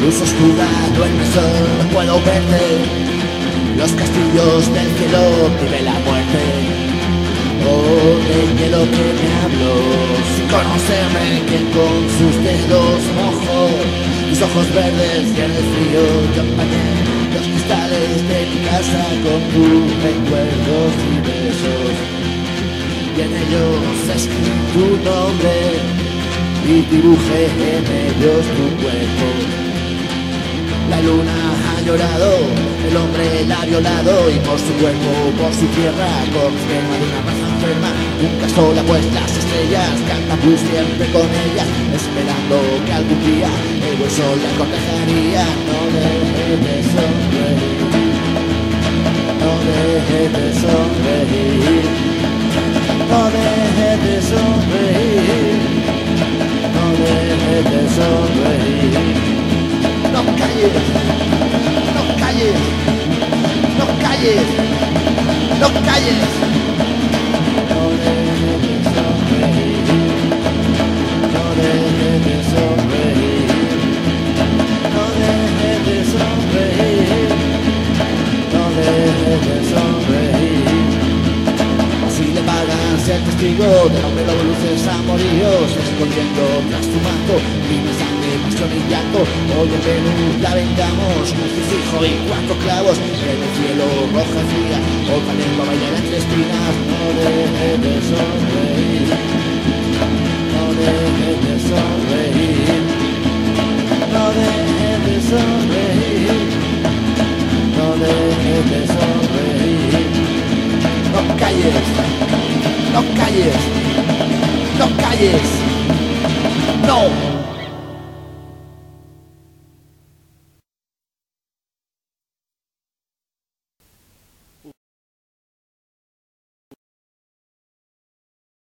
sos jugado en el sol, no puedo verte. Los castillos del cielo vive la muerte. Oh, del hielo que me habló, sin conocerme, que con sus dedos mojo mis ojos verdes y en el frío yo empañé los cristales de mi casa con tus recuerdos y besos. Y en ellos escribí tu nombre y dibujé en ellos tu cuerpo. La luna ha llorado, el hombre la ha violado, y por su cuerpo, por su tierra, con esquema de una raza enferma, nunca sola pues las estrellas cantan blues siempre con ella, esperando que algún día el buen sol la cortejaría. No dejes de sonreír, no dejes de sonreír, no dejes de sonreír, no dejes de sonreír. No calles, no calles, no calles, no calles. No dejes de sonreír, no dejes de sonreír, no dejes de sonreír, no dejes de sonreír. Así le pagan ser testigo del hombre lobo, luces amoríos, escondiendo tras tu manto mi sangre, pasión y llanto. Hoy en Venus la vengamos, un crucifijo y 4 clavos en el cielo roja fría. Hoy Palermo bailar entre espinas. No dejes de sonreír, no dejes de sonreír, no dejes de sonreír, no dejes de sonreír. No calles, no calles, no calles, no.